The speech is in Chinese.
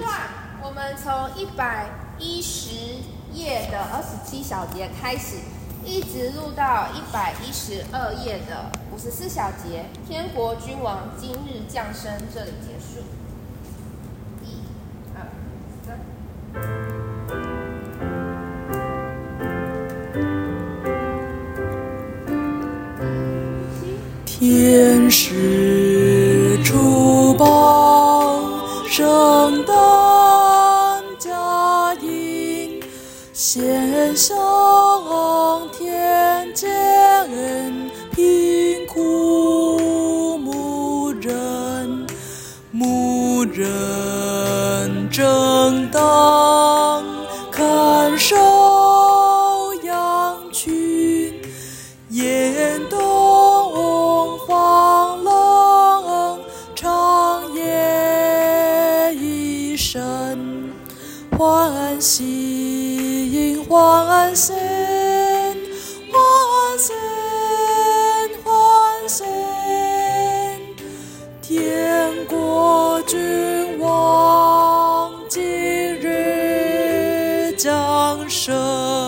段我们从110页的27小节开始，一直录到112页的54小节，天国君王今日降生，这里结束。1、2、3。 天使出报，圣诞佳音，献上天见贫苦牧人正当看守羊群，沿东方冷，长夜一生，欢欣欢欣欢欣欢欣，天国君王今日降生。